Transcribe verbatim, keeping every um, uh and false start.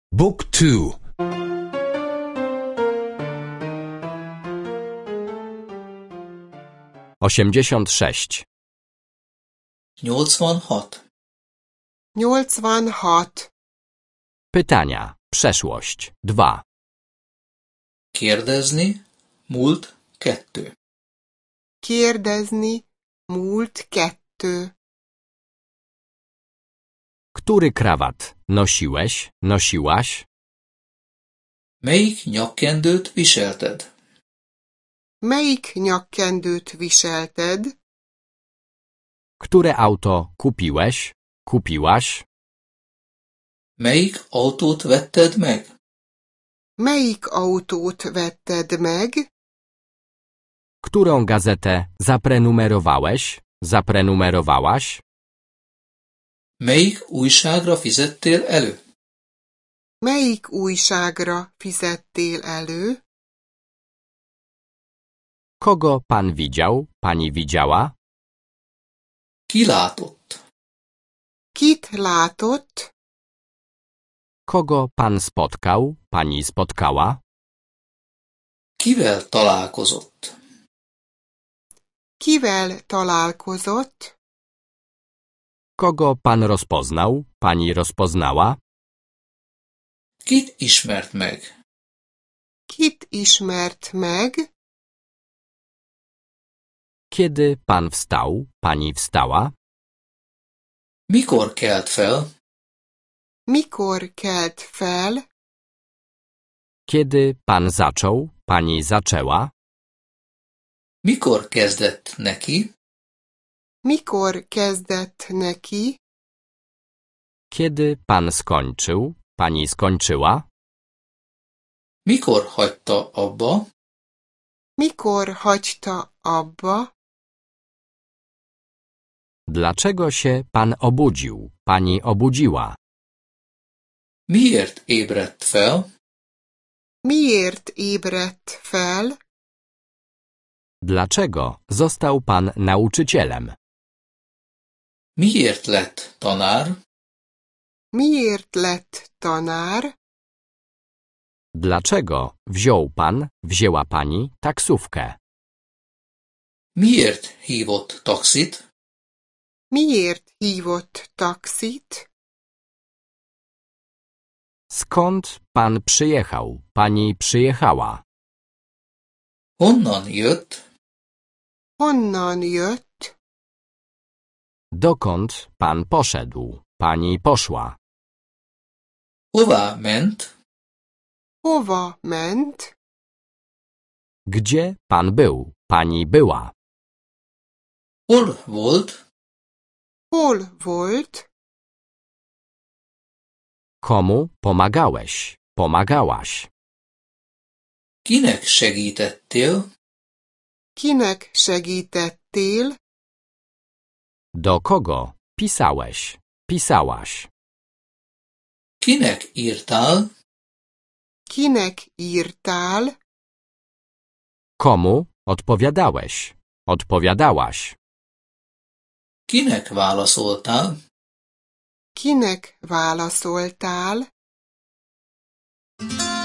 Book two. osiemdziesiąt sześć. nyolcvanhat. nyolcvanhat. Pytania. Przeszłość. dwa. Kérdezni, múlt kettő. Kérdezni, múlt kettő. Który krawat nosiłeś, nosiłaś? Melyik nyakkendőt viselted? Melyik nyakkendőt viselted? Które auto kupiłeś, kupiłaś? Melyik autót vetted meg? Melyik autót vetted meg? Którą gazetę zaprenumerowałeś, zaprenumerowałaś? Melyik újságra fizettél elő? Melyik újságra fizettél elő? Kogo pan widział, pani widziała? Ki látott? Kit látott? Kogo pan spotkał, pani spotkała? Kivel találkozott? Kivel találkozott? Kogo pan rozpoznał, pani rozpoznała? Kit ismert meg? Kit ismert meg? Kiedy pan wstał, pani wstała? Mikor kelt fel? Mikor kelt fel? Kiedy pan zaczął, pani zaczęła? Mikor kezdett neki? Mikor kezdett neki? Kiedy pan skończył, pani skończyła? Mikor hagyta abba? Mikor hagyta abba? Dlaczego się pan obudził, pani obudziła? Miért ébredt fel? Miért ébredt fel? Dlaczego został pan nauczycielem? Miért lett tanár? Miért lett tanár? Dlaczego wziął pan, wzięła pani taksówkę? Miért hívott taxit? Miért hívott taxit? Skąd pan przyjechał, pani przyjechała? Honnan jött? Honnan jött? Dokąd pan poszedł, pani poszła? Hová ment? Hova ment? Gdzie pan był, pani była? Hol volt? Hol volt? Komu pomagałeś, pomagałaś? Kinek segítettél? Kinek segítettél? Do kogo pisałeś, pisałaś? Kinek írtál? Kinek írtál? Komu odpowiadałeś, odpowiadałaś? Kinek válaszoltál? Kinek válaszoltál?